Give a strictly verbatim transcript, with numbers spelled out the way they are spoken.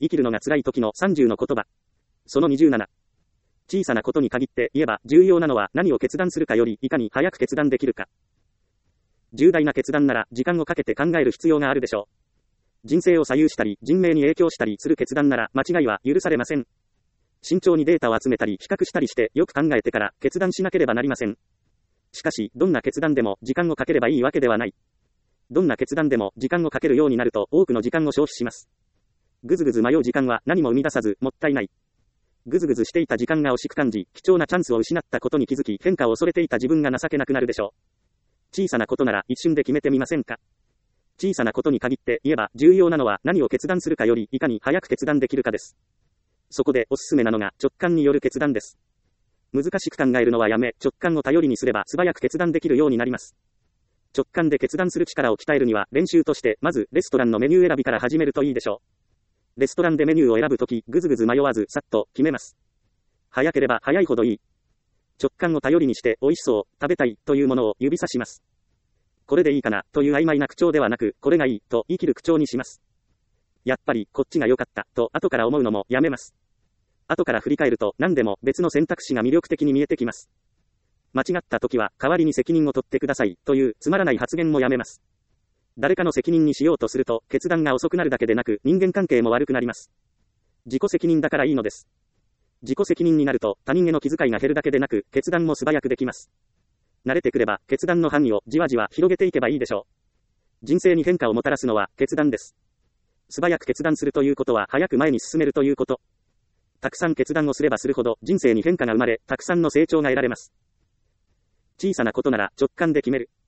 生きるのが辛い時のさんじゅうの言葉。そのにじゅうなな。小さなことに限って言えば重要なのは何を決断するかよりいかに早く決断できるか。重大な決断なら時間をかけて考える必要があるでしょう。人生を左右したり人命に影響したりする決断なら間違いは許されません。慎重にデータを集めたり比較したりしてよく考えてから決断しなければなりません。しかしどんな決断でも時間をかければいいわけではない。どんな決断でも時間をかけるようになると多くの時間を消費します。ぐずぐず迷う時間は何も生み出さずもったいない。ぐずぐずしていた時間が惜しく感じ、貴重なチャンスを失ったことに気づき変化を恐れていた自分が情けなくなるでしょう。小さなことなら一瞬で決めてみませんか。小さなことに限って言えば重要なのは何を決断するかよりいかに早く決断できるかです。そこでおすすめなのが直感による決断です。難しく考えるのはやめ、直感を頼りにすれば素早く決断できるようになります。直感で決断する力を鍛えるには練習としてまずレストランのメニュー選びから始めるといいでしょう。レストランでメニューを選ぶときぐずぐず迷わずさっと決めます。早ければ早いほどいい。直感を頼りにして美味しそう、食べたいというものを指さします。これでいいかなという曖昧な口調ではなく、これがいいと言い切る口調にします。やっぱりこっちが良かったと後から思うのもやめます。後から振り返ると何でも別の選択肢が魅力的に見えてきます。間違った時は代わりに責任を取ってくださいというつまらない発言もやめます。誰かの責任にしようとすると決断が遅くなるだけでなく人間関係も悪くなります。自己責任だからいいのです。自己責任になると他人への気遣いが減るだけでなく決断も素早くできます。慣れてくれば決断の範囲をじわじわ広げていけばいいでしょう。人生に変化をもたらすのは決断です。素早く決断するということは早く前に進めるということ。たくさん決断をすればするほど人生に変化が生まれ、たくさんの成長が得られます。小さなことなら直感で決める。